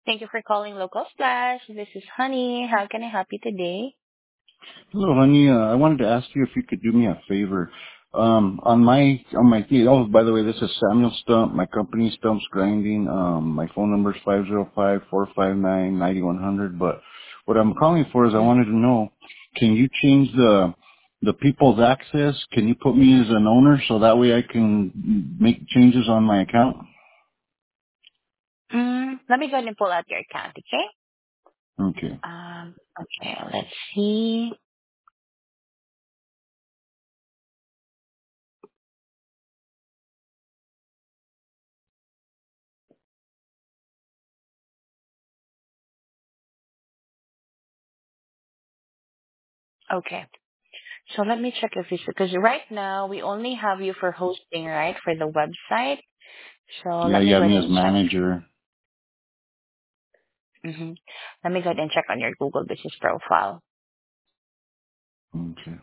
Thank you for calling Local Splash. This is Honey. How can I help you today? Hello, honey. I wanted to ask you if you could do me a favor. On my oh, by the way, this is Samuel Stump. My company Stump's Grinding. My phone number is 505-459-9100. But what I'm calling for is I Mm. wanted to know, can you change the people's access? Can you put me as an owner so that way I can make changes on my account? Let me go ahead and pull out your account, okay? Okay. Okay, let's see. Okay, so let me check if it's because right now we only have you for hosting, right, for the website. So Yeah, let you me have go ahead me as and check. manager. hmm Let me go ahead and check on your Google Business profile. Okay.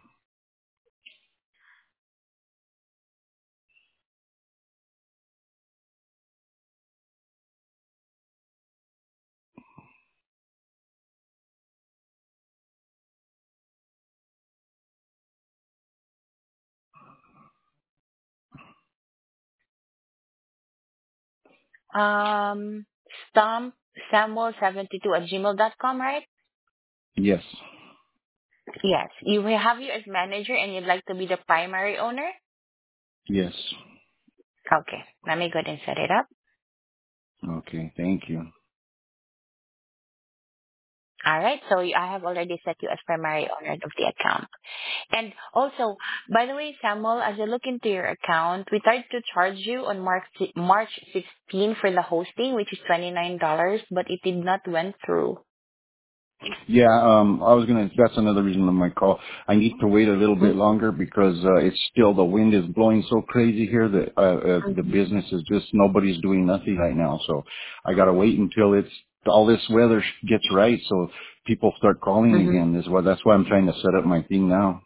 Um, Stomp Samuel72 at gmail.com, right? Yes. Yes. You will have you as manager and you'd like to be the primary owner? Yes. Okay. Let me go ahead and set it up. Okay. Thank you. All right. So I have already set you as primary owner of the account. And also, by the way, Samuel, as I look into your account, we tried to charge you on March 16 for the hosting, which is $29, but it did not went through. Yeah, that's another reason of my call. I need to wait a little bit longer because, it's still, the wind is blowing so crazy here that, the Mm-hmm. business is just, nobody's doing nothing right now. So I gotta wait until all this weather gets right so people start calling Mm-hmm. again. That's why I'm trying to set up my thing now.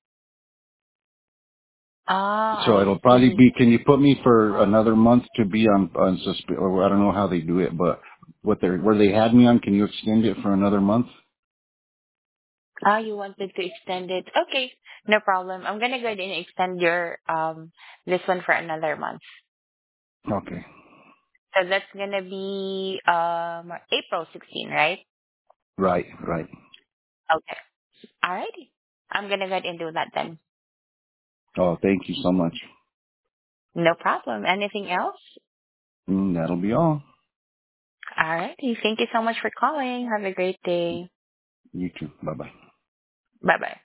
Ah, So I it'll probably see. be, can you put me for another month to be or I don't know how they do it, but where they had me on, can you extend it for another month? Ah, you wanted to extend it. Okay, no problem. I'm gonna go ahead and extend your this one for another month. Okay. So that's gonna be April 16, right? Right, right. Okay. Alrighty. I'm gonna go ahead and do that then. Oh, thank you so much. No problem. Anything else? That'll be all. Alrighty. Thank you so much for calling. Have a great day. You too. Bye bye. Bye bye.